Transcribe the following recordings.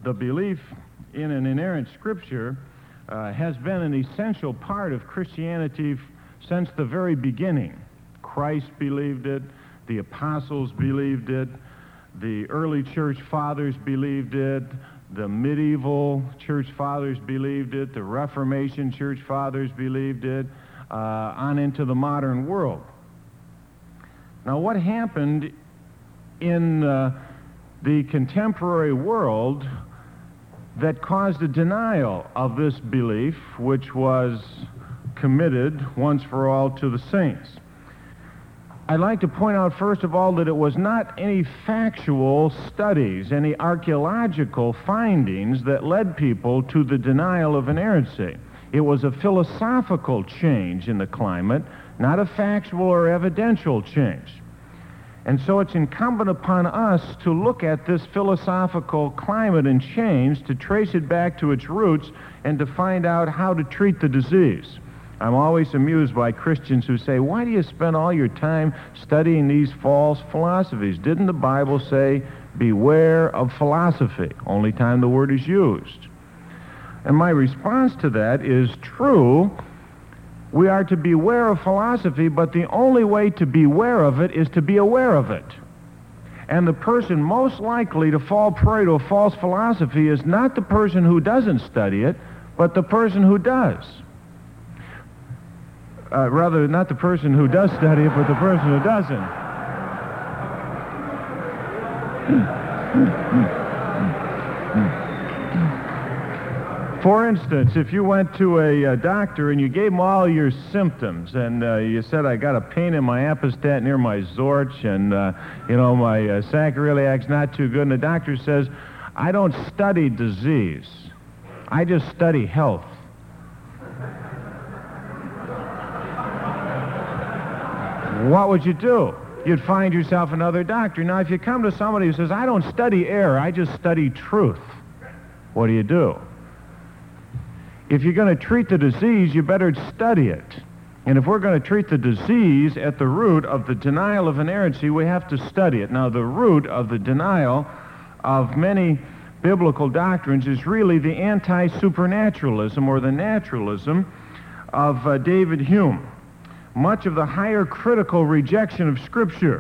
the belief in an inerrant Scripture has been an essential part of Christianity since the very beginning. Christ believed it, the apostles believed it, the early church fathers believed it, the medieval church fathers believed it, the Reformation church fathers believed it, on into the modern world. Now, what happened in the contemporary world that caused a denial of this belief, which was committed once for all to the saints? I'd like to point out, first of all, that it was not any factual studies, any archaeological findings that led people to the denial of inerrancy. It was a philosophical change in the climate, not a factual or evidential change. And so it's incumbent upon us to look at this philosophical climate and change, to trace it back to its roots, and to find out how to treat the disease. I'm always amused by Christians who say, why do you spend all your time studying these false philosophies? Didn't the Bible say, beware of philosophy? Only time the word is used. And my response to that is true. We are to beware of philosophy, but the only way to beware of it is to be aware of it. And the person most likely to fall prey to a false philosophy is not the person who doesn't study it, but the person who does. Rather, not the person who does study it, but the person who doesn't. For instance, if you went to a doctor and you gave him all your symptoms, and you said, I got a pain in my apostat near my Zorch, and, my sacroiliac's not too good, and the doctor says, I don't study disease. I just study health. What would you do? You'd find yourself another doctor. Now, if you come to somebody who says, I don't study error, I just study truth, what do? If you're going to treat the disease, you better study it. And if we're going to treat the disease at the root of the denial of inerrancy, we have to study it. Now, the root of the denial of many biblical doctrines is really the anti-supernaturalism or the naturalism of David Hume. Much of the higher critical rejection of Scripture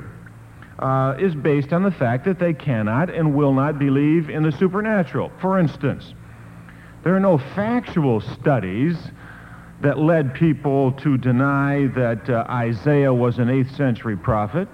is based on the fact that they cannot and will not believe in the supernatural. For instance, there are no factual studies that led people to deny that Isaiah was an 8th century prophet.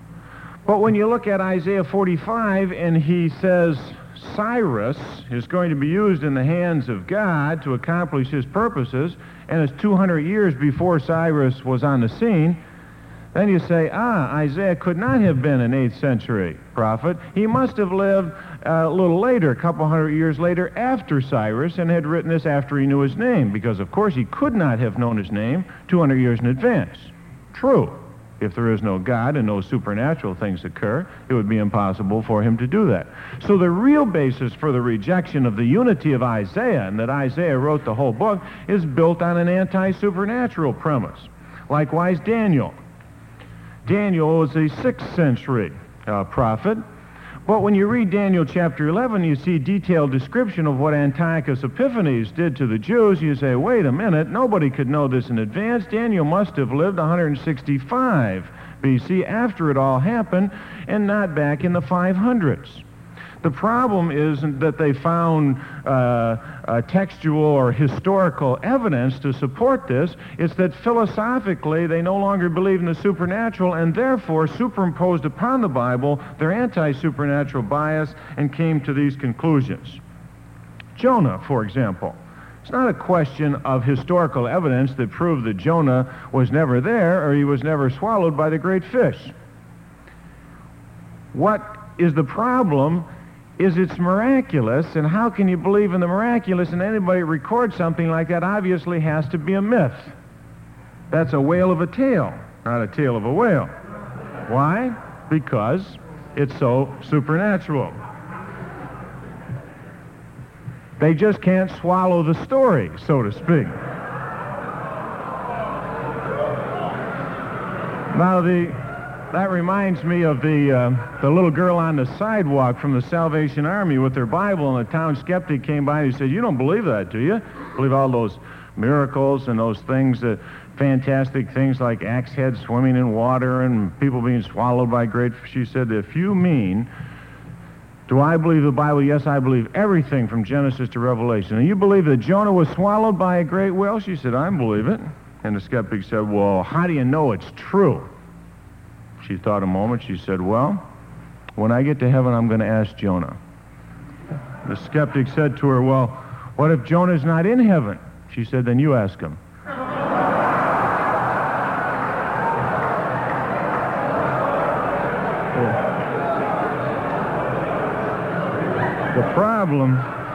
But when you look at Isaiah 45 and he says Cyrus is going to be used in the hands of God to accomplish his purposes, and it's 200 years before Cyrus was on the scene, then you say, Isaiah could not have been an 8th century prophet. He must have lived a little later, a couple hundred years later, after Cyrus, and had written this after he knew his name, because, of course, he could not have known his name 200 years in advance. True. If there is no God and no supernatural things occur, it would be impossible for him to do that. So the real basis for the rejection of the unity of Isaiah, and that Isaiah wrote the whole book, is built on an anti-supernatural premise. Likewise, Daniel. Daniel was a 6th century prophet, but when you read Daniel chapter 11, you see detailed description of what Antiochus Epiphanes did to the Jews. You say, wait a minute, nobody could know this in advance. Daniel must have lived 165 BC after it all happened, and not back in the 500s. The problem isn't that they found textual or historical evidence to support this. It's that philosophically they no longer believe in the supernatural, and therefore superimposed upon the Bible their anti-supernatural bias and came to these conclusions. Jonah, for example. It's not a question of historical evidence that proved that Jonah was never there or he was never swallowed by the great fish. What is the problem is it's miraculous, and how can you believe in the miraculous and anybody records something like that obviously has to be a myth. That's a whale of a tale, not a tale of a whale. Why? Because it's so supernatural. They just can't swallow the story, so to speak. Now, That reminds me of the little girl on the sidewalk from the Salvation Army with her Bible, and the town skeptic came by and he said, "You don't believe that, do you? Believe all those miracles and those things, fantastic things like axe heads swimming in water and people being swallowed by great..." She said, "If you mean, do I believe the Bible? Yes, I believe everything from Genesis to Revelation. And you believe that Jonah was swallowed by a great whale?" She said, "I believe it." And the skeptic said, "Well, how do you know it's true?" She thought a moment. She said, "Well, when I get to heaven, I'm going to ask Jonah." The skeptic said to her, "Well, what if Jonah's not in heaven?" She said, "Then you ask him." The problem,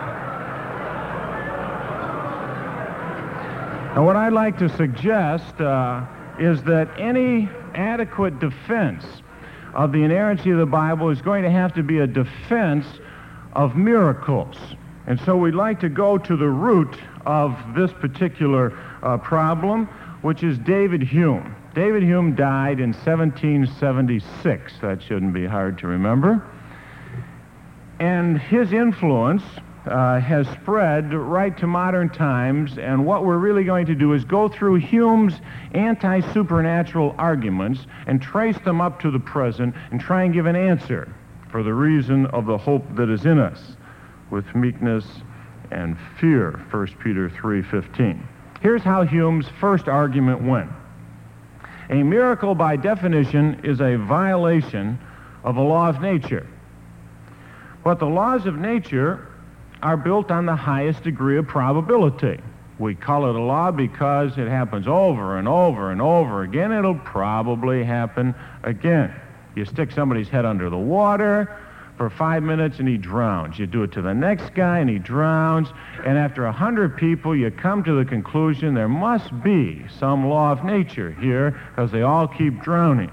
and what I'd like to suggest is that any adequate defense of the inerrancy of the Bible is going to have to be a defense of miracles. And so we'd like to go to the root of this particular problem, which is David Hume. David Hume died in 1776. That shouldn't be hard to remember. And his influence has spread right to modern times, and what we're really going to do is go through Hume's anti-supernatural arguments and trace them up to the present and try and give an answer for the reason of the hope that is in us with meekness and fear, 1 Peter 3:15. Here's how Hume's first argument went. A miracle, by definition, is a violation of a law of nature. But the laws of nature are built on the highest degree of probability. We call it a law because it happens over and over and over again. It'll probably happen again. You stick somebody's head under the water for 5 minutes and he drowns. You do it to the next guy and he drowns. And after 100 people, you come to the conclusion there must be some law of nature here because they all keep drowning.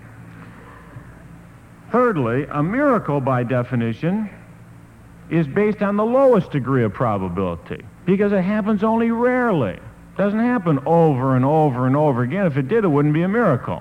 Thirdly, a miracle, by definition, is based on the lowest degree of probability because it happens only rarely. It doesn't happen over and over and over again. If it did, it wouldn't be a miracle.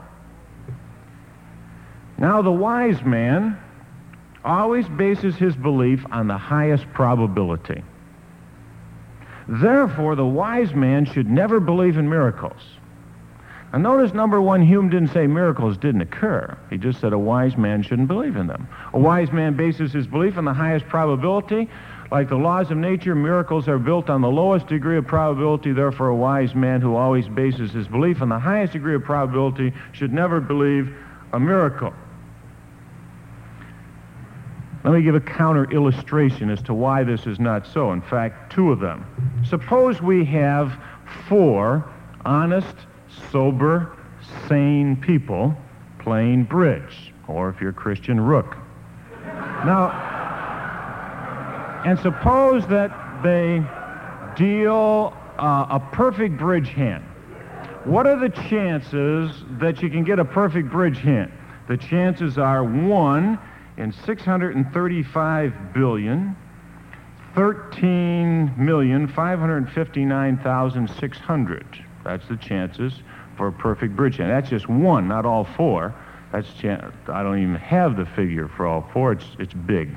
Now, the wise man always bases his belief on the highest probability. Therefore, the wise man should never believe in miracles. And notice, number one, Hume didn't say miracles didn't occur. He just said a wise man shouldn't believe in them. A wise man bases his belief on the highest probability. Like the laws of nature, miracles are built on the lowest degree of probability. Therefore, a wise man who always bases his belief on the highest degree of probability should never believe a miracle. Let me give a counter illustration as to why this is not so. In fact, two of them. Suppose we have 4 honest, sober, sane people playing bridge, or if you're Christian, rook. Now, and suppose that they deal a perfect bridge hand. What are the chances that you can get a perfect bridge hand? The chances are 1 in 635,013,559,600. That's the chances for a perfect bridge hand. That's just 1, not all 4. That's I don't even have the figure for all 4. It's big.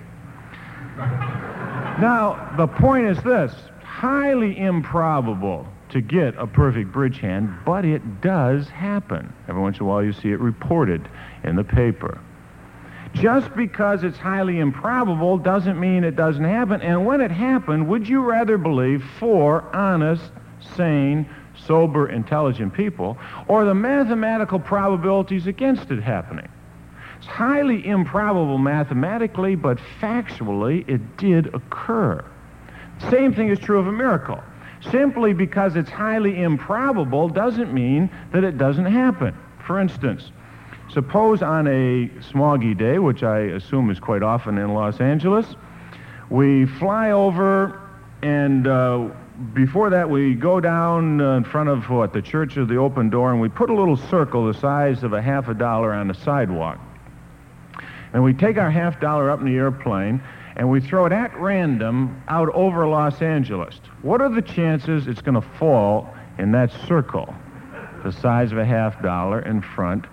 Now, the point is this. Highly improbable to get a perfect bridge hand, but it does happen. Every once in a while you see it reported in the paper. Just because it's highly improbable doesn't mean it doesn't happen. And when it happened, would you rather believe 4 honest, sane, sober, intelligent people, or the mathematical probabilities against it happening? It's highly improbable mathematically, but factually it did occur. Same thing is true of a miracle. Simply because it's highly improbable doesn't mean that it doesn't happen. For instance, suppose on a smoggy day, which I assume is quite often in Los Angeles, we fly over and before that we go down in front of the Church of the Open Door, and we put a little circle the size of a half a dollar on the sidewalk. And we take our half dollar up in the airplane and we throw it at random out over Los Angeles. What are the chances it's going to fall in that circle the size of a half dollar in front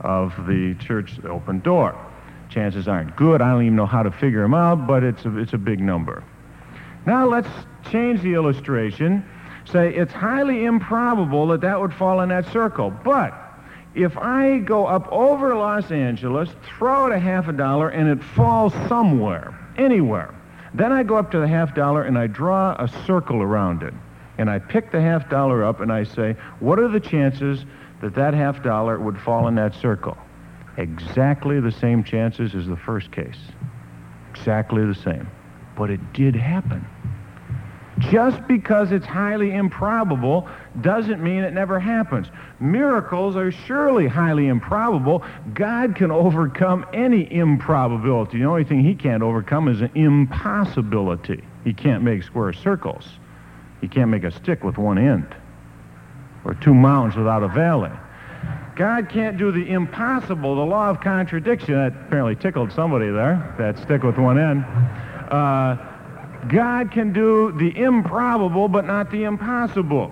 of the church open door. Chances aren't good. I don't even know how to figure them out, but it's a big number. Now let's change the illustration. Say it's highly improbable that that would fall in that circle. But if I go up over Los Angeles, throw it a $50 and it falls somewhere, anywhere, then I go up to the $50 and I draw a circle around it. And I pick the $50 up and I say, what are the chances that that $50 would fall in that circle? Exactly the same chances as the first case. Exactly the same. But it did happen. Just because it's highly improbable doesn't mean it never happens. Miracles are surely highly improbable. God can overcome any improbability. The only thing he can't overcome is an impossibility. He can't make square circles. He can't make a stick with one end, or two mountains without a valley. God can't do the impossible, the law of contradiction. That apparently tickled somebody there, that stick with one end. God can do the improbable, but not the impossible.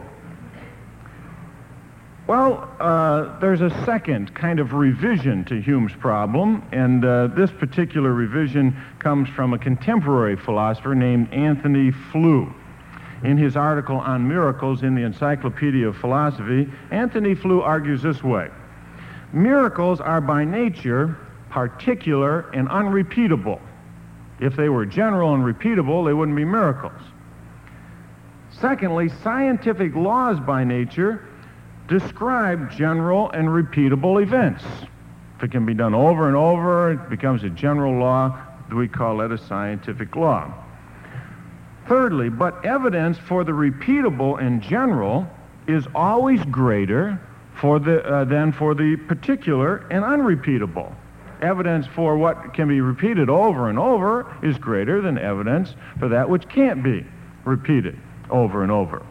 Well, there's a second kind of revision to Hume's problem, and this particular revision comes from a contemporary philosopher named Antony Flew. In his article on miracles in the Encyclopedia of Philosophy, Antony Flew argues this way: miracles are by nature particular and unrepeatable. If they were general and repeatable, they wouldn't be miracles. Secondly, scientific laws by nature describe general and repeatable events. If it can be done over and over, it becomes a general law. We call it a scientific law. Thirdly, but evidence for the repeatable in general is always greater than for the particular and unrepeatable. Evidence for what can be repeated over and over is greater than evidence for that which can't be repeated over and over.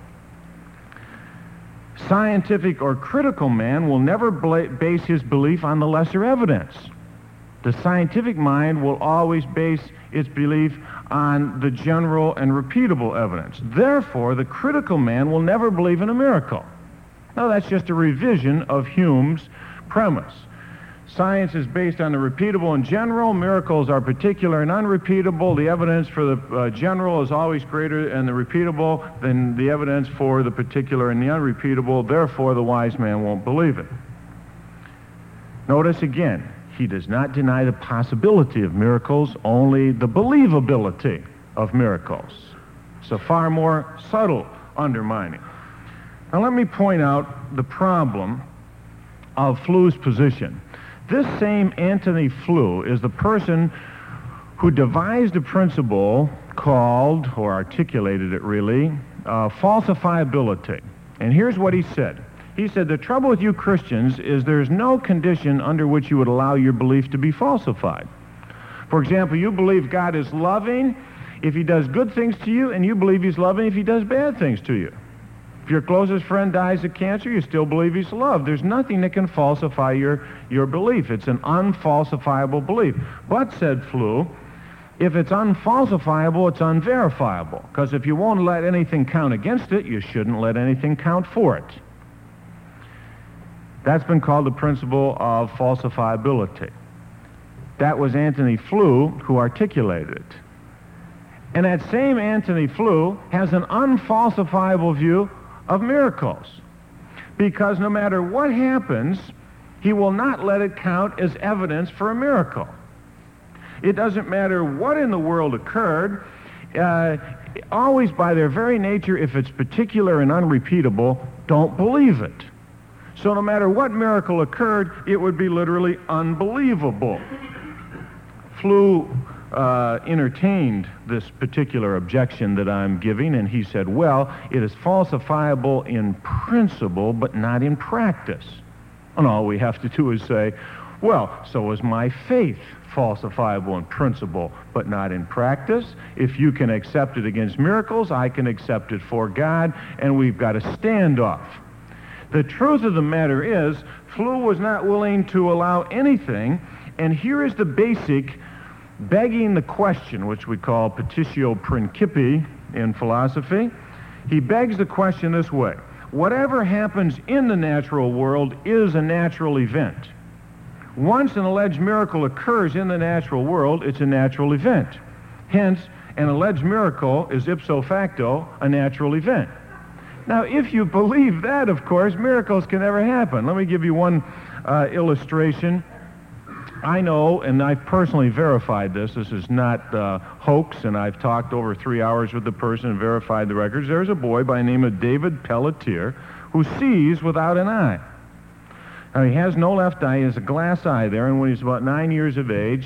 Scientific or critical man will never base his belief on the lesser evidence. The scientific mind will always base its belief on the general and repeatable evidence. Therefore, the critical man will never believe in a miracle. Now, that's just a revision of Hume's premise. Science is based on the repeatable and general. Miracles are particular and unrepeatable. The evidence for the general is always greater and the repeatable than the evidence for the particular and the unrepeatable. Therefore, the wise man won't believe it. Notice again, he does not deny the possibility of miracles, only the believability of miracles. It's a far more subtle undermining. Now let me point out the problem of Flew's position. This same Antony Flew is the person who devised a principle called, or articulated it really, falsifiability. And here's what he said. He said, the trouble with you Christians is there's no condition under which you would allow your belief to be falsified. For example, you believe God is loving if he does good things to you, and you believe he's loving if he does bad things to you. If your closest friend dies of cancer, you still believe he's loved. There's nothing that can falsify your belief. It's an unfalsifiable belief. But, said Flew, if it's unfalsifiable, it's unverifiable. Because if you won't let anything count against it, you shouldn't let anything count for it. That's been called the principle of falsifiability. That was Antony Flew who articulated it. And that same Antony Flew has an unfalsifiable view of miracles. Because no matter what happens, he will not let it count as evidence for a miracle. It doesn't matter what in the world occurred. Always by their very nature, if it's particular and unrepeatable, don't believe it. So no matter what miracle occurred, it would be literally unbelievable. Flew entertained this particular objection that I'm giving, and he said, well, it is falsifiable in principle, but not in practice. And all we have to do is say, well, so is my faith falsifiable in principle, but not in practice. If you can accept it against miracles, I can accept it for God, and we've got a standoff. The truth of the matter is, Flew was not willing to allow anything, and here is the basic begging the question, which we call petitio principii in philosophy. He begs the question this way: whatever happens in the natural world is a natural event. Once an alleged miracle occurs in the natural world, it's a natural event. Hence, an alleged miracle is ipso facto a natural event. Now, if you believe that, of course, miracles can never happen. Let me give you one illustration. I know, and I've personally verified this. This is not hoax, and I've talked over 3 hours with the person and verified the records. There's a boy by the name of David Pelletier who sees without an eye. Now, he has no left eye. He has a glass eye there, and when he's about 9 years of age,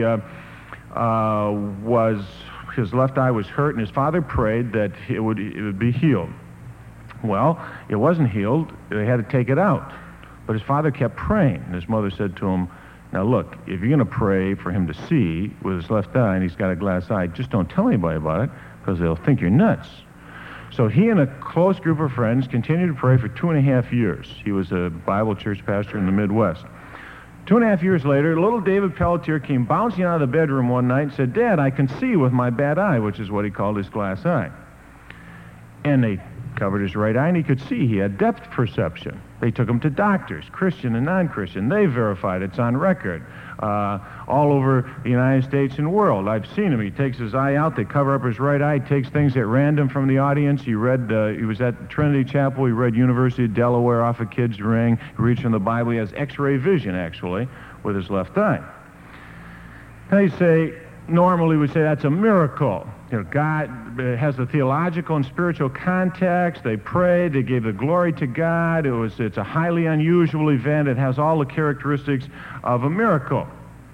his left eye was hurt, and his father prayed that it would be healed. Well, it wasn't healed. They had to take it out. But his father kept praying, and his mother said to him, now look, if you're going to pray for him to see with his left eye and he's got a glass eye, just don't tell anybody about it because they'll think you're nuts. So he and a close group of friends continued to pray for 2.5 years. He was a Bible church pastor in the Midwest. 2.5 years later, little David Pelletier came bouncing out of the bedroom one night and said, Dad, I can see with my bad eye, which is what he called his glass eye. And they covered his right eye, and he could see. He had depth perception. They took him to doctors, Christian and non-Christian. They verified it's on record all over the United States and world. I've seen him. He takes his eye out. They cover up his right eye. He takes things at random from the audience. He was at Trinity Chapel. He read University of Delaware off a kid's ring. He reads from the Bible. He has X-ray vision, actually, with his left eye. They say, normally we say that's a miracle. You know, God has a theological and spiritual context. They prayed. They gave the glory to God. It's a highly unusual event. It has all the characteristics of a miracle.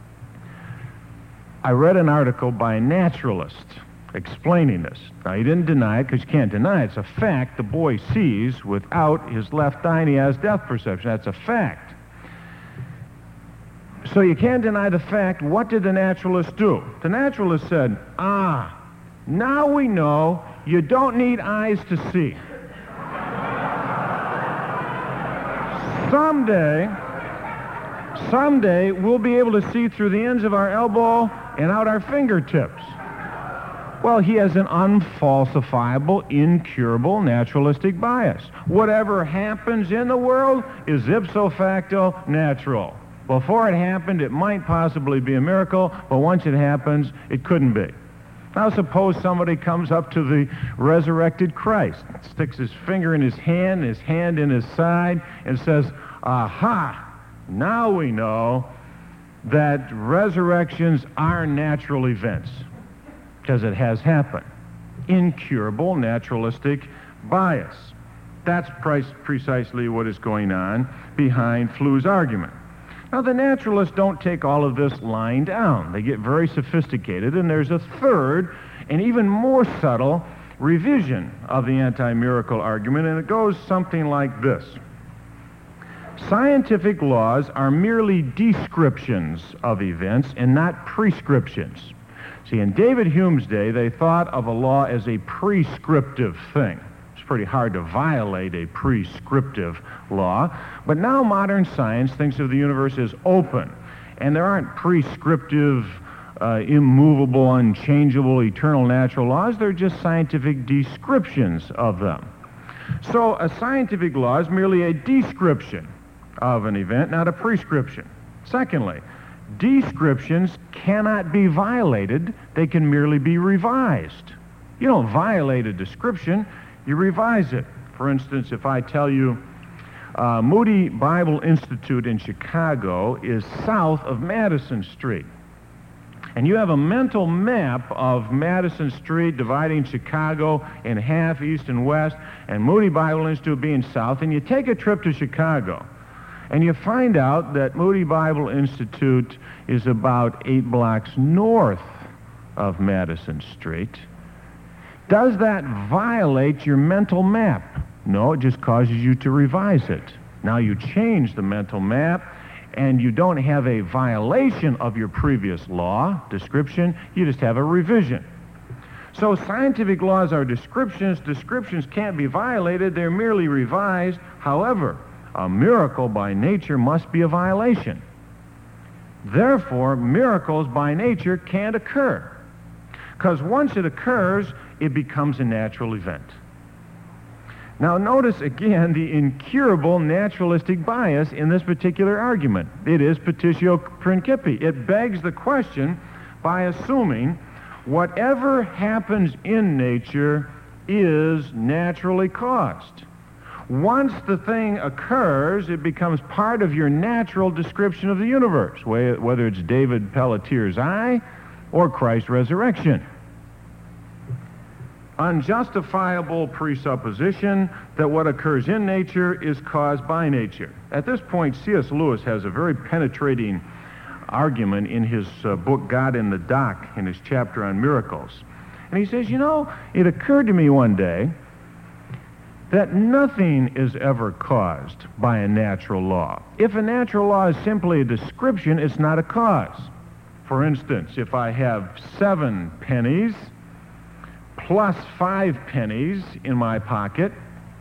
I read an article by a naturalist explaining this. Now, he didn't deny it because you can't deny it. It's a fact. The boy sees without his left eye, and he has depth perception. That's a fact. So you can't deny the fact. What did the naturalist do? The naturalist said, now we know you don't need eyes to see. Someday we'll be able to see through the ends of our elbow and out our fingertips. Well, he has an unfalsifiable, incurable naturalistic bias. Whatever happens in the world is ipso facto natural. Before it happened, it might possibly be a miracle, but once it happens, it couldn't be. Now suppose somebody comes up to the resurrected Christ, sticks his finger in his hand in his side, and says, aha, now we know that resurrections are natural events, because it has happened. Incurable naturalistic bias. That's precisely what is going on behind Flu's argument. Now, the naturalists don't take all of this lying down. They get very sophisticated, and there's a third and even more subtle revision of the anti-miracle argument, and it goes something like this. Scientific laws are merely descriptions of events and not prescriptions. See, in David Hume's day, they thought of a law as a prescriptive thing. It's pretty hard to violate a prescriptive law. But now modern science thinks of the universe as open. And there aren't prescriptive, immovable, unchangeable, eternal natural laws. They're just scientific descriptions of them. So a scientific law is merely a description of an event, not a prescription. Secondly, descriptions cannot be violated. They can merely be revised. You don't violate a description, you revise it. For instance, if I tell you Moody Bible Institute in Chicago is south of Madison Street, and you have a mental map of Madison Street dividing Chicago in half, east and west, and Moody Bible Institute being south, and you take a trip to Chicago, and you find out that Moody Bible Institute is about 8 blocks north of Madison Street. Does that violate your mental map? No, it just causes you to revise it. Now you change the mental map, and you don't have a violation of your previous law, description, you just have a revision. So scientific laws are descriptions. Descriptions can't be violated, they're merely revised. However, a miracle by nature must be a violation. Therefore, miracles by nature can't occur. Because once it occurs, it becomes a natural event. Now notice again the incurable naturalistic bias in this particular argument. It is petitio principii. It begs the question by assuming whatever happens in nature is naturally caused. Once the thing occurs, it becomes part of your natural description of the universe, whether it's David Pelletier's eye or Christ's resurrection. Unjustifiable presupposition that what occurs in nature is caused by nature. At this point, C.S. Lewis has a very penetrating argument in his book, God in the Dock, in his chapter on miracles. And he says, it occurred to me one day that nothing is ever caused by a natural law. If a natural law is simply a description, it's not a cause. For instance, if I have 7 pennies plus 5 pennies in my pocket,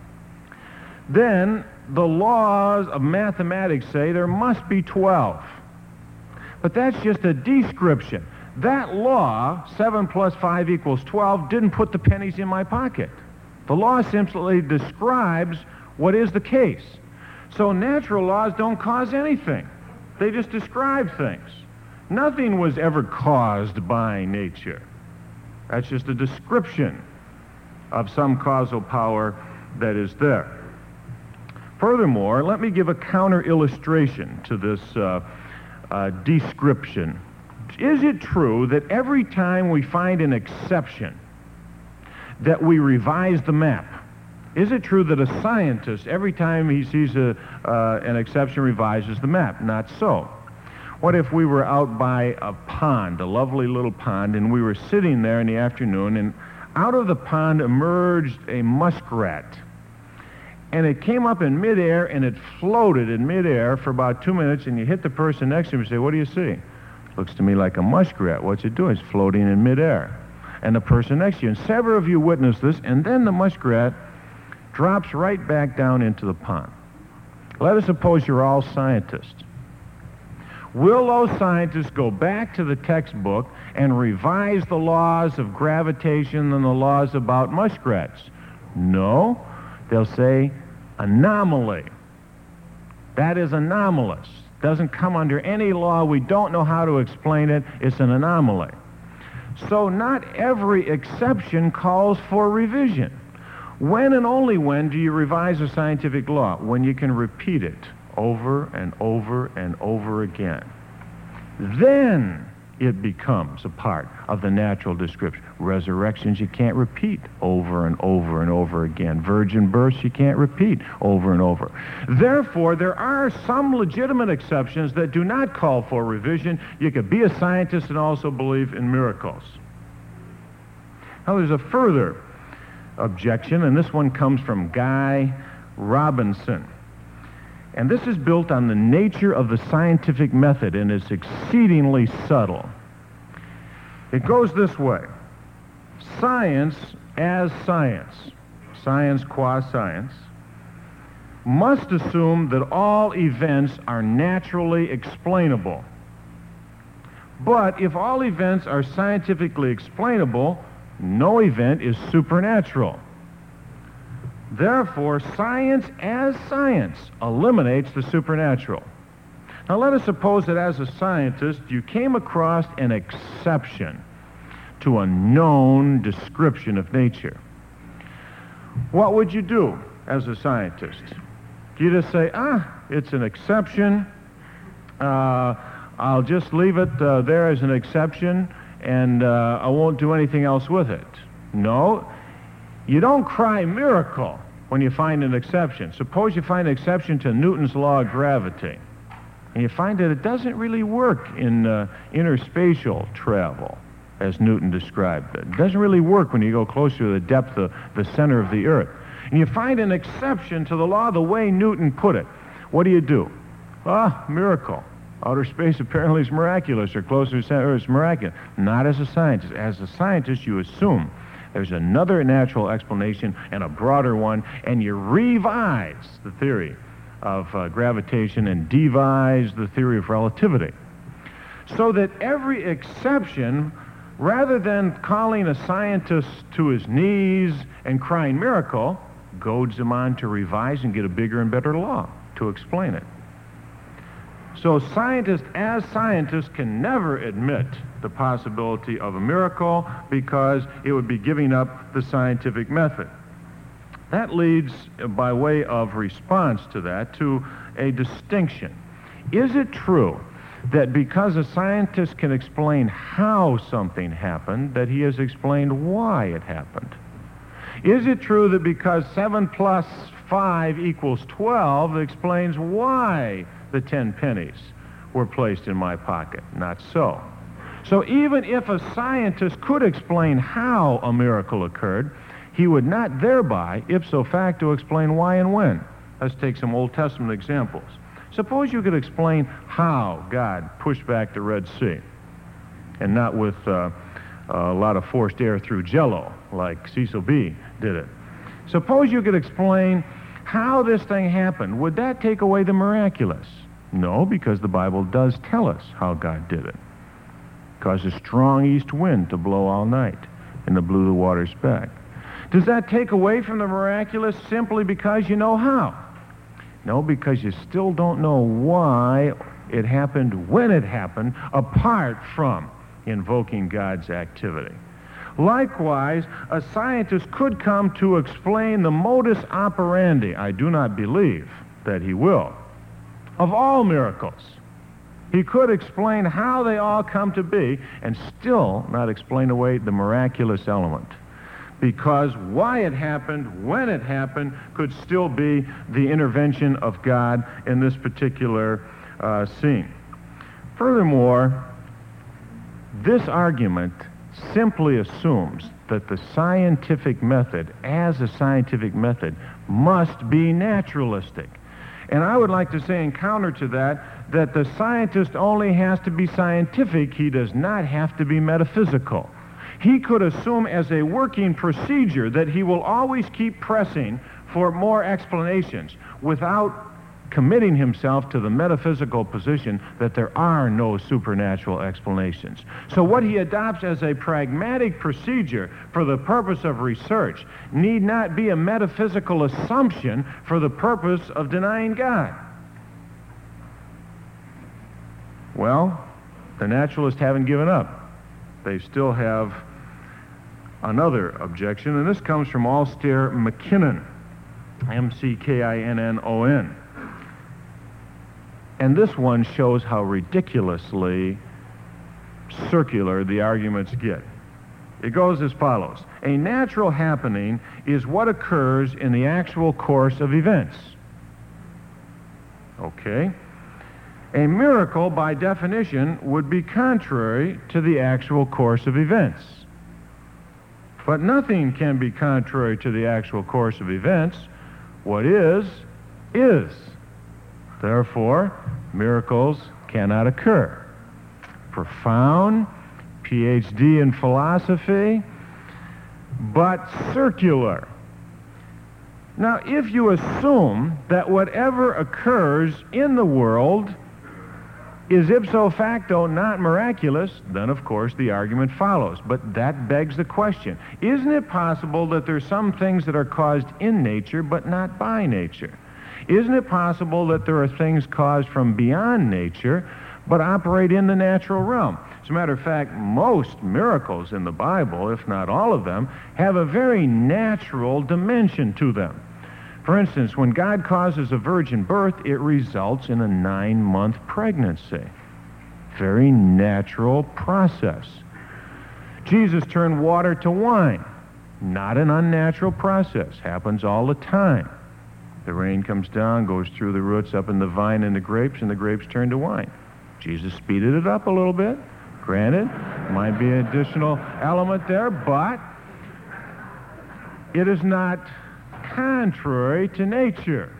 then the laws of mathematics say there must be 12. But that's just a description. That law, 7 plus 5 equals 12, didn't put the pennies in my pocket. The law simply describes what is the case. So natural laws don't cause anything. They just describe things. Nothing was ever caused by nature. That's just a description of some causal power that is there. Furthermore, let me give a counter illustration to this description. Is it true that every time we find an exception that we revise the map? Is it true that a scientist, every time he sees an exception, revises the map? Not so. What if we were out by a pond, a lovely little pond, and we were sitting there in the afternoon, and out of the pond emerged a muskrat. And it came up in midair, and it floated in midair for about 2 minutes, and you hit the person next to him and say, "What do you see?" "Looks to me like a muskrat." "What's it doing?" "It's floating in midair." And the person next to you, and several of you witnessed this, and then the muskrat drops right back down into the pond. Let us suppose you're all scientists. Will those scientists go back to the textbook and revise the laws of gravitation and the laws about muskrats? No. They'll say anomaly. That is anomalous. Doesn't come under any law. We don't know how to explain it. It's an anomaly. So not every exception calls for revision. When and only when do you revise a scientific law? When you can repeat it over and over and over again. Then it becomes a part of the natural description. Resurrections you can't repeat over and over and over again. Virgin births you can't repeat over and over. Therefore, there are some legitimate exceptions that do not call for revision. You could be a scientist and also believe in miracles. Now there's a further objection, and this one comes from Guy Robinson. And this is built on the nature of the scientific method, and it's exceedingly subtle. It goes this way. Science as science, science qua science, must assume that all events are naturally explainable. But if all events are scientifically explainable, no event is supernatural. Therefore, science as science eliminates the supernatural. Now let us suppose that as a scientist, you came across an exception to a known description of nature. What would you do as a scientist? Do you just say, it's an exception, I'll just leave it there as an exception, and I won't do anything else with it? No. You don't cry miracle when you find an exception. Suppose you find an exception to Newton's law of gravity, and you find that it doesn't really work in interspatial travel, as Newton described it. It doesn't really work when you go closer to the depth of the center of the Earth. And you find an exception to the law the way Newton put it. What do? Miracle. Outer space apparently is miraculous, or closer to the center is miraculous. Not as a scientist. As a scientist, you assume there's another natural explanation and a broader one, and you revise the theory of gravitation and devise the theory of relativity. So that every exception, rather than calling a scientist to his knees and crying miracle, goads them on to revise and get a bigger and better law to explain it. So scientists can never admit the possibility of a miracle because it would be giving up the scientific method. That leads, by way of response to that, to a distinction. Is it true that because a scientist can explain how something happened, that he has explained why it happened? Is it true that because 7 plus 5 equals 12 explains why the 10 pennies were placed in my pocket? Not so. So even if a scientist could explain how a miracle occurred, he would not thereby, ipso facto, explain why and when. Let's take some Old Testament examples. Suppose you could explain how God pushed back the Red Sea, and not with a lot of forced air through Jell-O, like Cecil B. did it. Suppose you could explain how this thing happened. Would that take away the miraculous? No, because the Bible does tell us how God did it. It caused a strong east wind to blow all night, and it blew the waters back. Does that take away from the miraculous simply because you know how? No, because you still don't know why it happened when it happened, apart from invoking God's activity. Likewise, a scientist could come to explain the modus operandi, I do not believe that he will, of all miracles. He could explain how they all come to be and still not explain away the miraculous element, because why it happened, when it happened, could still be the intervention of God in this particular scene. Furthermore, this argument simply assumes that the scientific method, as a scientific method, must be naturalistic. And I would like to say in counter to that the scientist only has to be scientific, he does not have to be metaphysical. He could assume as a working procedure that he will always keep pressing for more explanations without committing himself to the metaphysical position that there are no supernatural explanations. So what he adopts as a pragmatic procedure for the purpose of research need not be a metaphysical assumption for the purpose of denying God. Well, the naturalists haven't given up. They still have another objection, and this comes from Alistair McKinnon, M-C-K-I-N-N-O-N. And this one shows how ridiculously circular the arguments get. It goes as follows. A natural happening is what occurs in the actual course of events. Okay? A miracle, by definition, would be contrary to the actual course of events. But nothing can be contrary to the actual course of events. What is, is. Therefore, miracles cannot occur. Profound, PhD in philosophy, but circular. Now, if you assume that whatever occurs in the world is ipso facto not miraculous, then of course the argument follows. But that begs the question, isn't it possible that there's some things that are caused in nature but not by nature? Isn't it possible that there are things caused from beyond nature but operate in the natural realm? As a matter of fact, most miracles in the Bible, if not all of them, have a very natural dimension to them. For instance, when God causes a virgin birth, it results in a 9-month pregnancy. Very natural process. Jesus turned water to wine. Not an unnatural process. Happens all the time. The rain comes down, goes through the roots up in the vine and the grapes turn to wine. Jesus speeded it up a little bit. Granted, might be an additional element there, but it is not contrary to nature.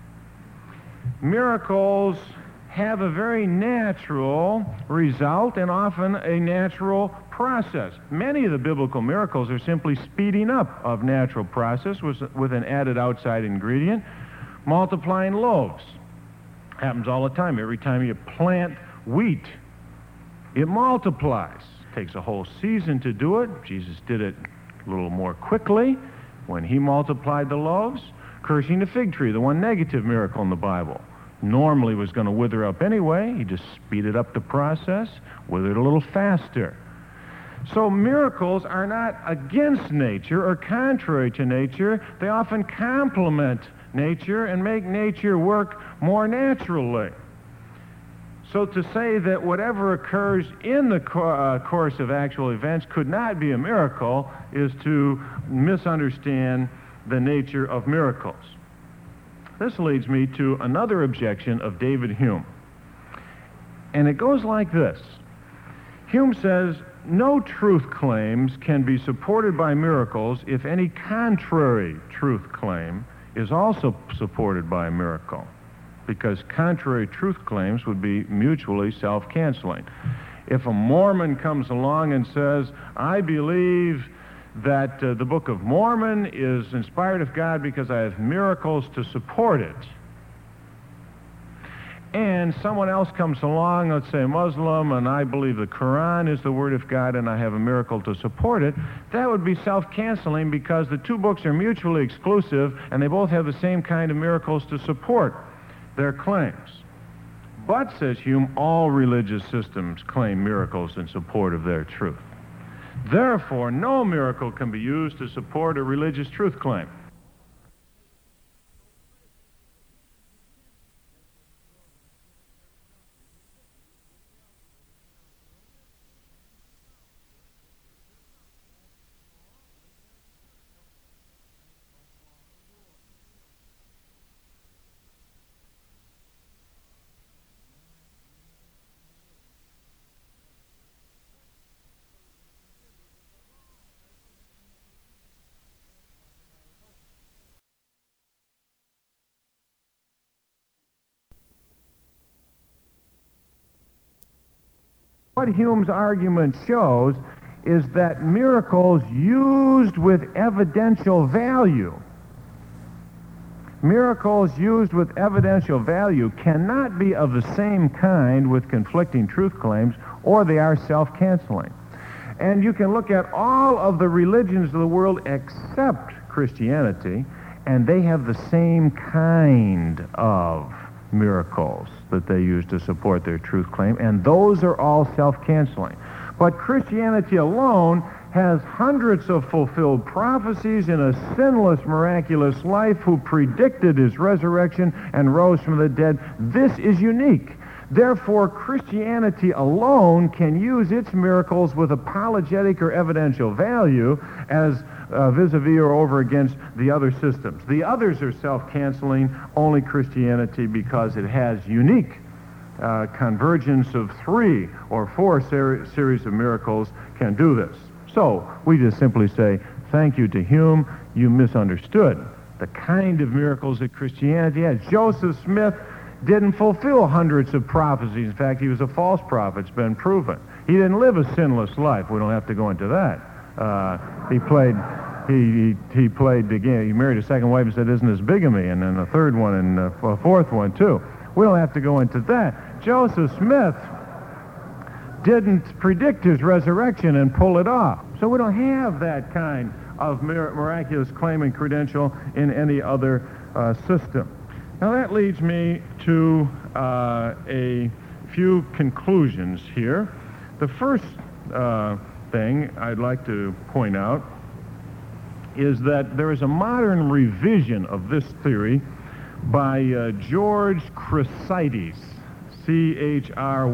Miracles have a very natural result and often a natural process. Many of the biblical miracles are simply speeding up of natural process with an added outside ingredient. Multiplying loaves happens all the time. Every time you plant wheat, it multiplies. It takes a whole season to do it. Jesus did it a little more quickly, when he multiplied the loaves, cursing the fig tree, the one negative miracle in the Bible. Normally was going to wither up anyway. He just speeded up the process, withered a little faster. So miracles are not against nature or contrary to nature. They often complement nature and make nature work more naturally. So to say that whatever occurs in the course of actual events could not be a miracle is to misunderstand the nature of miracles. This leads me to another objection of David Hume. And it goes like this. Hume says, no truth claims can be supported by miracles if any contrary truth claim is also supported by a miracle, because contrary truth claims would be mutually self-canceling. If a Mormon comes along and says, I believe that the Book of Mormon is inspired of God because I have miracles to support it, and someone else comes along, let's say a Muslim, and I believe the Quran is the Word of God and I have a miracle to support it, that would be self-canceling because the two books are mutually exclusive and they both have the same kind of miracles to support their claims. But, says Hume, all religious systems claim miracles in support of their truth. Therefore, no miracle can be used to support a religious truth claim. What Hume's argument shows is that miracles used with evidential value, cannot be of the same kind with conflicting truth claims, or they are self-canceling. And you can look at all of the religions of the world except Christianity, and they have the same kind of miracles that they use to support their truth claim, and those are all self-canceling. But Christianity alone has hundreds of fulfilled prophecies in a sinless, miraculous life who predicted his resurrection and rose from the dead. This is unique. Therefore, Christianity alone can use its miracles with apologetic or evidential value as vis-a-vis or over against the other systems. The others are self-canceling, only Christianity, because it has unique convergence of 3 or 4 series of miracles, can do this. So we just simply say, thank you to Hume, you misunderstood the kind of miracles that Christianity has. Joseph Smith didn't fulfill hundreds of prophecies. In fact, he was a false prophet. It's been proven. He didn't live a sinless life. We don't have to go into that. He played again. He married a second wife and said, isn't this bigamy? And then a third one and a fourth one too. We don't have to go into that. Joseph Smith didn't predict his resurrection and pull it off. So we don't have that kind of miraculous claim and credential in any other system. Now that leads me to a few conclusions here. The first thing I'd like to point out is that there is a modern revision of this theory by George Chryssides, Chryssides.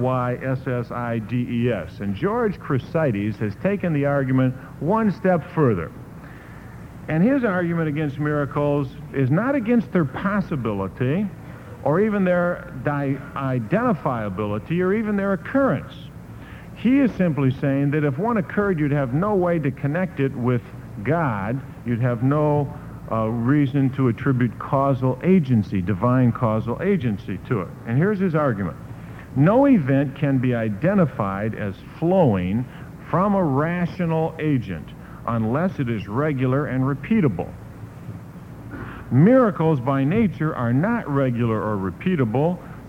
And George Chryssides has taken the argument one step further. And his argument against miracles is not against their possibility or even their identifiability or even their occurrence. He is simply saying that if one occurred, you'd have no way to connect it with God. You'd have no reason to attribute causal agency, divine causal agency to it. And here's his argument. No event can be identified as flowing from a rational agent unless it is regular and repeatable. Miracles by nature are not regular or repeatable.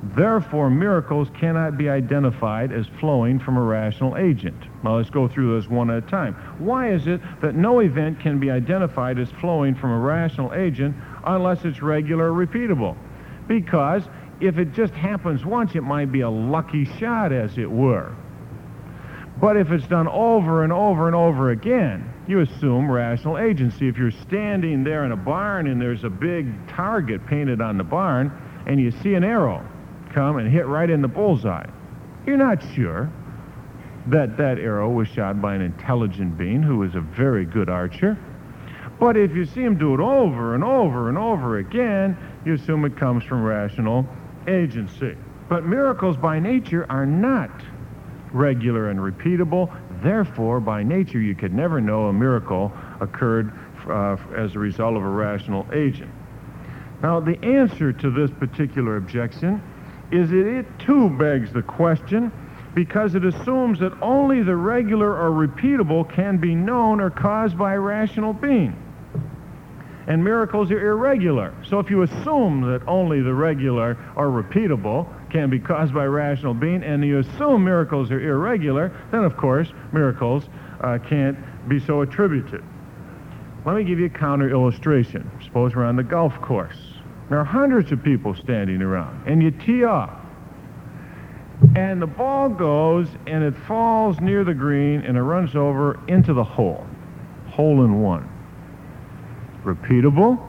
Therefore, miracles cannot be identified as flowing from a rational agent. Now, let's go through this one at a time. Why is it that no event can be identified as flowing from a rational agent unless it's regular or repeatable? Because if it just happens once, it might be a lucky shot, as it were. But if it's done over and over and over again, you assume rational agency. If you're standing there in a barn and there's a big target painted on the barn, and you see an arrow come and hit right in the bullseye, you're not sure that that arrow was shot by an intelligent being who is a very good archer. But if you see him do it over and over and over again, you assume it comes from rational agency. But miracles by nature are not regular and repeatable. Therefore, by nature, you could never know a miracle occurred as a result of a rational agent. Now, the answer to this particular objection is that it too begs the question, because it assumes that only the regular or repeatable can be known or caused by a rational being. And miracles are irregular. So if you assume that only the regular or repeatable can be caused by a rational being, and you assume miracles are irregular, then of course miracles can't be so attributed. Let me give you a counter illustration. Suppose we're on the golf course. There are hundreds of people standing around, and you tee off. And the ball goes, and it falls near the green, and it runs over into the hole. Hole in one. Repeatable?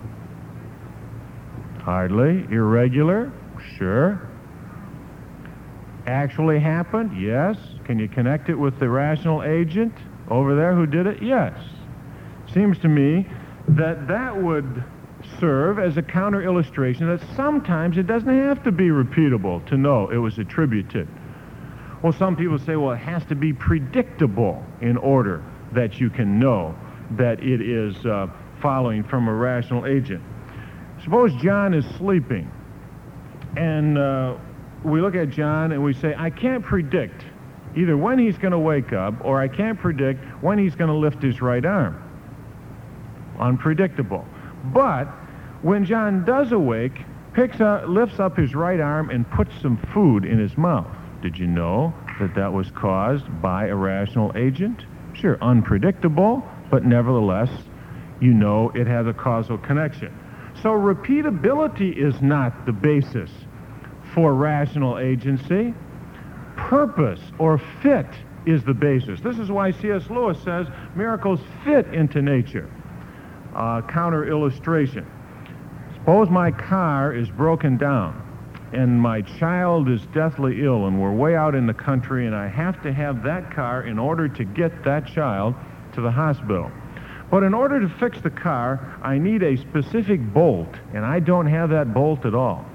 Hardly. Irregular? Sure. Actually happened? Yes. Can you connect it with the rational agent over there who did it? Yes. Seems to me that that would serve as a counter illustration that sometimes it doesn't have to be repeatable to know it was attributed. Well, some people say, well, it has to be predictable in order that you can know that it is following from a rational agent. Suppose John is sleeping, and we look at John and we say, I can't predict either when he's going to wake up, or I can't predict when he's going to lift his right arm. Unpredictable. But when John does awake, lifts up his right arm and puts some food in his mouth. Did you know that that was caused by a rational agent? Sure, unpredictable, but nevertheless, you know it has a causal connection. So repeatability is not the basis for rational agency. Purpose or fit is the basis. This is why C.S. Lewis says miracles fit into nature. Counter illustration. Suppose my car is broken down and my child is deathly ill and we're way out in the country and I have to have that car in order to get that child to the hospital. But in order to fix the car, I need a specific bolt, and I don't have that bolt at all.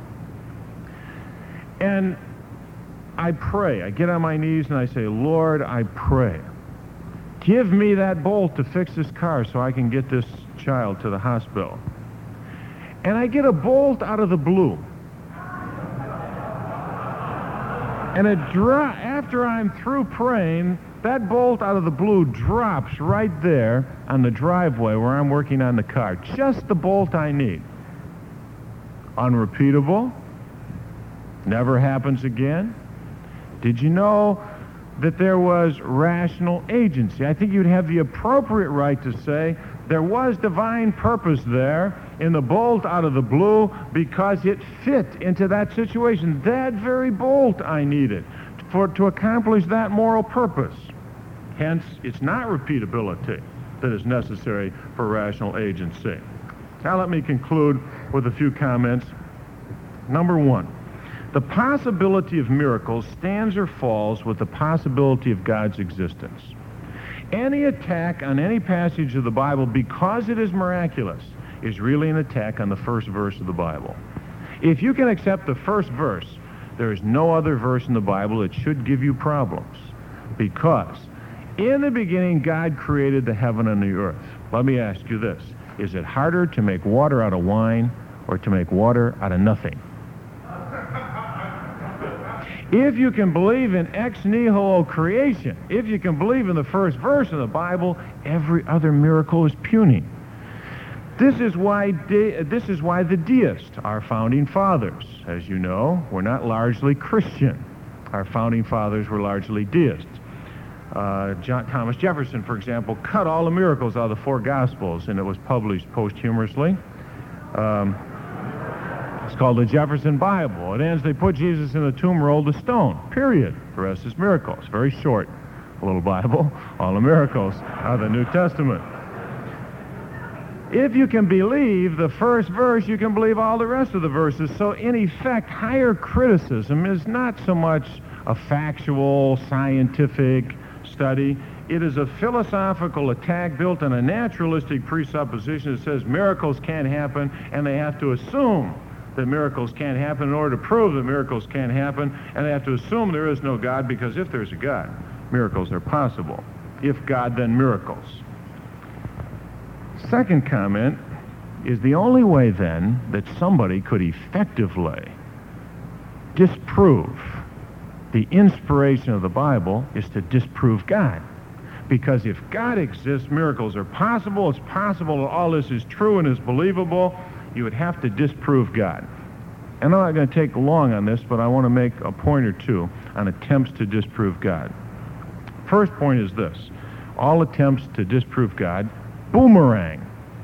And I pray. I get on my knees and I say, Lord, I pray, give me that bolt to fix this car so I can get this child to the hospital. And I get a bolt out of the blue. And after I'm through praying, that bolt out of the blue drops right there on the driveway where I'm working on the car. Just the bolt I need. Unrepeatable. Never happens again. Did you know that there was rational agency? I think you'd have the appropriate right to say there was divine purpose there in the bolt out of the blue because it fit into that situation. That very bolt I needed to accomplish that moral purpose. Hence, it's not repeatability that is necessary for rational agency. Now let me conclude with a few comments. Number one, the possibility of miracles stands or falls with the possibility of God's existence. Any attack on any passage of the Bible, because it is miraculous, is really an attack on the first verse of the Bible. If you can accept the first verse, there is no other verse in the Bible that should give you problems. Because in the beginning, God created the heaven and the earth. Let me ask you this. Is it harder to make water out of wine or to make water out of nothing? If you can believe in ex nihilo creation, if you can believe in the first verse of the Bible, every other miracle is puny. This is why the deists, our founding fathers, as you know, were not largely Christian. Our founding fathers were largely deists. Thomas Jefferson, for example, cut all the miracles out of the four Gospels, and it was published posthumously. It's called the Jefferson Bible. It ends, they put Jesus in the tomb, rolled a stone, period. The rest is miracles. Very short little Bible, all the miracles of the New Testament. If you can believe the first verse, you can believe all the rest of the verses. So in effect, higher criticism is not so much a factual, scientific study. It is a philosophical attack built on a naturalistic presupposition that says miracles can't happen, and they have to assume that miracles can't happen in order to prove that miracles can't happen, and they have to assume there is no God, because if there's a God, miracles are possible. If God, then miracles. Second comment is the only way then that somebody could effectively disprove the inspiration of the Bible is to disprove God. Because if God exists, miracles are possible. It's possible that all this is true and is believable. You would have to disprove God. And I'm not going to take long on this, but I want to make a point or two on attempts to disprove God. First point is this. All attempts to disprove God boomerang.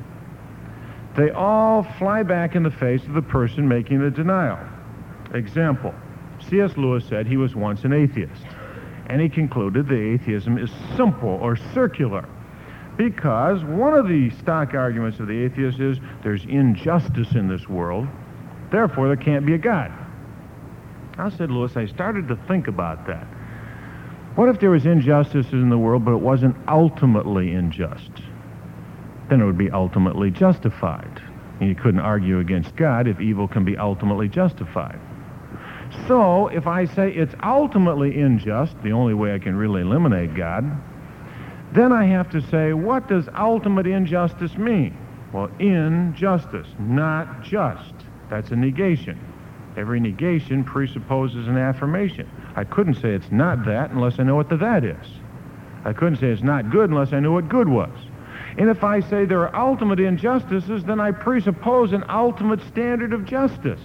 They all fly back in the face of the person making the denial. Example, C.S. Lewis said he was once an atheist, and he concluded that atheism is simple or circular, because one of the stock arguments of the atheist is there's injustice in this world, therefore there can't be a God. Now, said Lewis, I started to think about that. What if there was injustice in the world, but it wasn't ultimately unjust? Then it would be ultimately justified. And you couldn't argue against God if evil can be ultimately justified. So, if I say it's ultimately unjust, the only way I can really eliminate God, then I have to say, what does ultimate injustice mean? Well, injustice, not just. That's a negation. Every negation presupposes an affirmation. I couldn't say it's not that unless I know what the that is. I couldn't say it's not good unless I knew what good was. And if I say there are ultimate injustices, then I presuppose an ultimate standard of justice.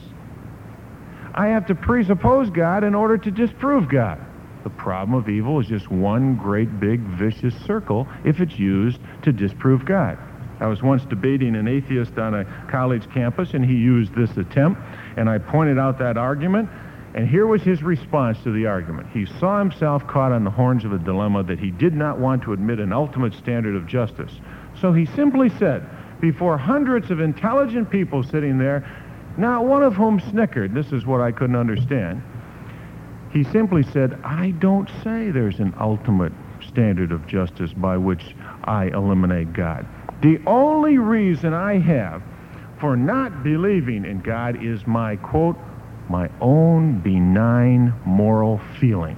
I have to presuppose God in order to disprove God. The problem of evil is just one great big vicious circle if it's used to disprove God. I was once debating an atheist on a college campus, and he used this attempt, and I pointed out that argument, and here was his response to the argument. He saw himself caught on the horns of a dilemma that he did not want to admit an ultimate standard of justice. So he simply said, before hundreds of intelligent people sitting there, not one of whom snickered, this is what I couldn't understand, he simply said, I don't say there's an ultimate standard of justice by which I eliminate God. The only reason I have for not believing in God is my, quote, my own benign moral feeling.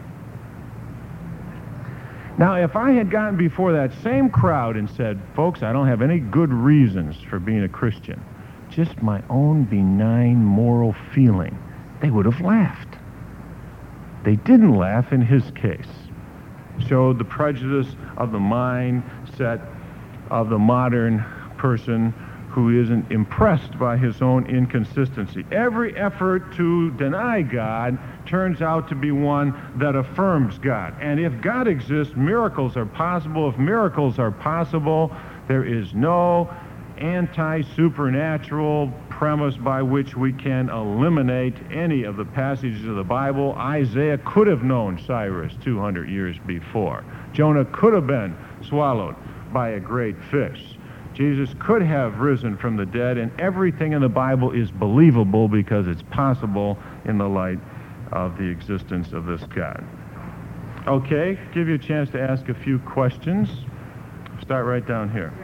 Now, if I had gotten before that same crowd and said, folks, I don't have any good reasons for being a Christian, just my own benign moral feeling, they would have laughed. They didn't laugh in his case. Showed the prejudice of the mindset of the modern person who isn't impressed by his own inconsistency. Every effort to deny God turns out to be one that affirms God. And if God exists, miracles are possible. If miracles are possible, there is no anti-supernatural premise by which we can eliminate any of the passages of the Bible. Isaiah could have known Cyrus 200 years before. Jonah could have been swallowed by a great fish. Jesus could have risen from the dead, and everything in the Bible is believable because it's possible in the light of the existence of this God. Okay, give you a chance to ask a few questions. Start right down here.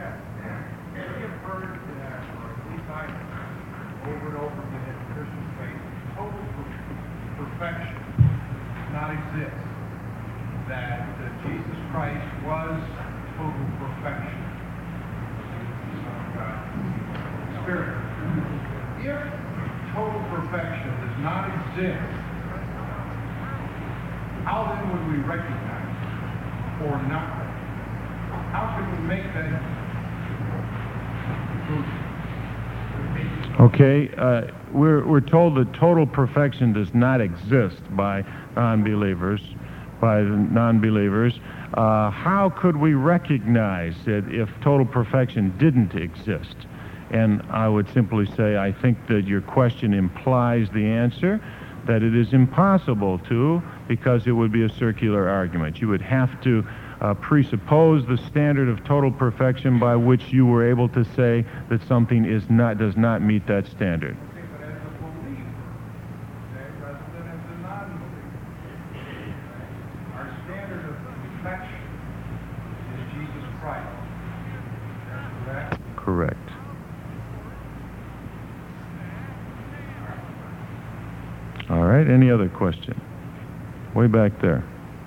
Perfection does not exist, that Jesus Christ was total perfection, Son of God, Spirit. If total perfection does not exist, how then would we recognize it or not? How can we make that conclusion? Okay, we're told that total perfection does not exist by non-believers. How could we recognize it if total perfection didn't exist? And I would simply say, I think that your question implies the answer, that it is impossible to, because it would be a circular argument. You would have to presuppose the standard of total perfection by which you were able to say that something does not meet that standard. Okay, but as a believer, okay, rather than as a non-believer, our standard of perfection is Jesus Christ. That's correct? Correct. All right, any other question? Way back there.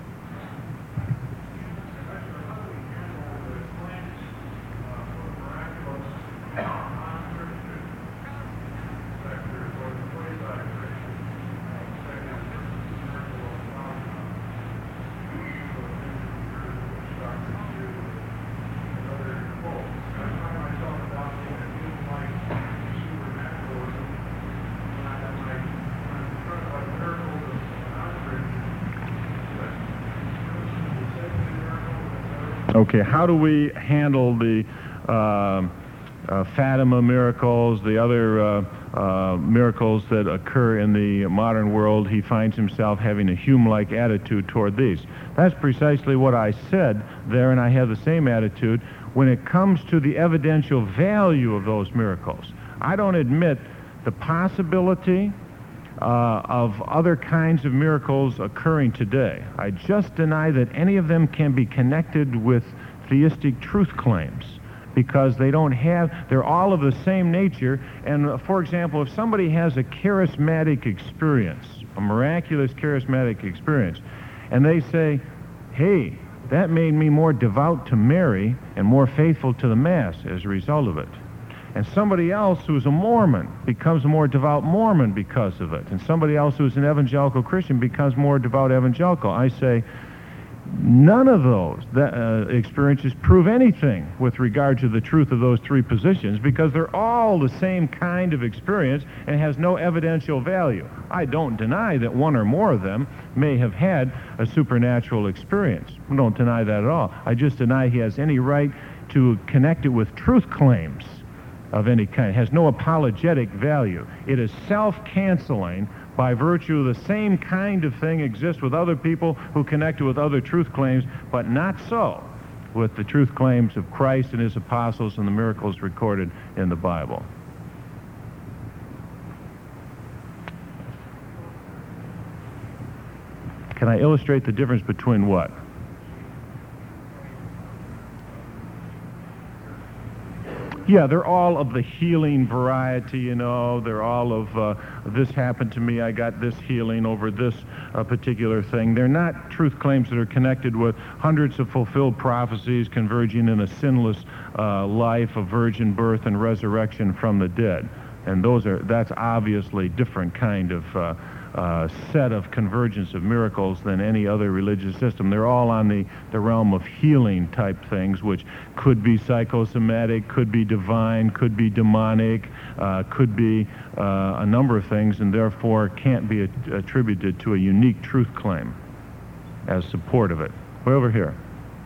Okay, how do we handle the Fatima miracles, the other miracles that occur in the modern world? He finds himself having a Hume-like attitude toward these. That's precisely what I said there, and I have the same attitude when it comes to the evidential value of those miracles. I don't admit the possibility of other kinds of miracles occurring today. I just deny that any of them can be connected with theistic truth claims, because they're all of the same nature. And for example, if somebody has a charismatic experience, a miraculous charismatic experience, and they say, hey, that made me more devout to Mary and more faithful to the Mass as a result of it. And somebody else who's a Mormon becomes a more devout Mormon because of it. And somebody else who's an evangelical Christian becomes more devout evangelical. I say, none of those experiences prove anything with regard to the truth of those three positions, because they're all the same kind of experience and has no evidential value. I don't deny that one or more of them may have had a supernatural experience. I don't deny that at all. I just deny he has any right to connect it with truth claims of any kind. It has no apologetic value. It is self-canceling by virtue of the same kind of thing exists with other people who connect it with other truth claims, but not so with the truth claims of Christ and his apostles and the miracles recorded in the Bible. Can I illustrate the difference between what? Yeah, they're all of the healing variety, you know. They're all of, this happened to me, I got this healing over this particular thing. They're not truth claims that are connected with hundreds of fulfilled prophecies converging in a sinless life, a virgin birth and resurrection from the dead. And that's obviously different kind of set of convergence of miracles than any other religious system. They're all on the realm of healing type things, which could be psychosomatic, could be divine, could be demonic, could be a number of things, and therefore can't be attributed to a unique truth claim as support of it. Way over here.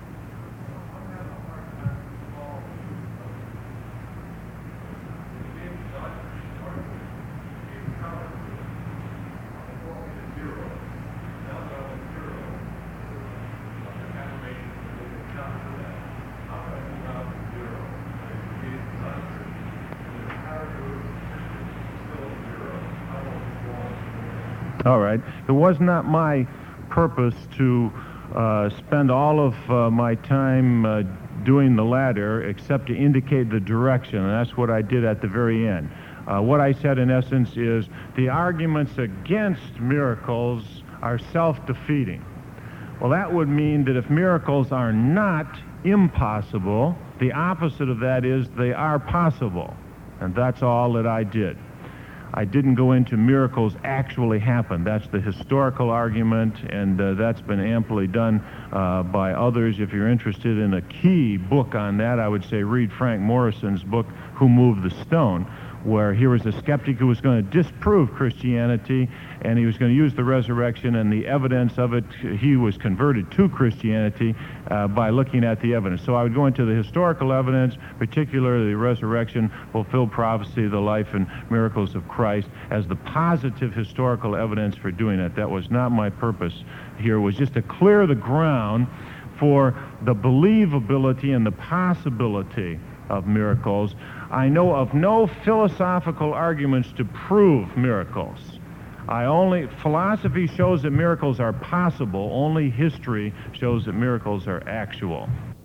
All right. It was not my purpose to spend all of my time doing the latter, except to indicate the direction, and that's what I did at the very end. What I said, in essence, is the arguments against miracles are self-defeating. Well, that would mean that if miracles are not impossible, the opposite of that is they are possible, and that's all that I did. I didn't go into miracles actually happen. That's the historical argument, and that's been amply done by others. If you're interested in a key book on that, I would say read Frank Morrison's book, Who Moved the Stone, where here was a skeptic who was going to disprove Christianity, and he was going to use the resurrection and the evidence of it. He was converted to Christianity by looking at the evidence. So I would go into the historical evidence, particularly the resurrection, fulfilled prophecy, the life and miracles of Christ, as the positive historical evidence for doing it. That was not my purpose here. It was just to clear the ground for the believability and the possibility of miracles. I know of no philosophical arguments to prove miracles. Philosophy shows that miracles are possible. Only history shows that miracles are actual.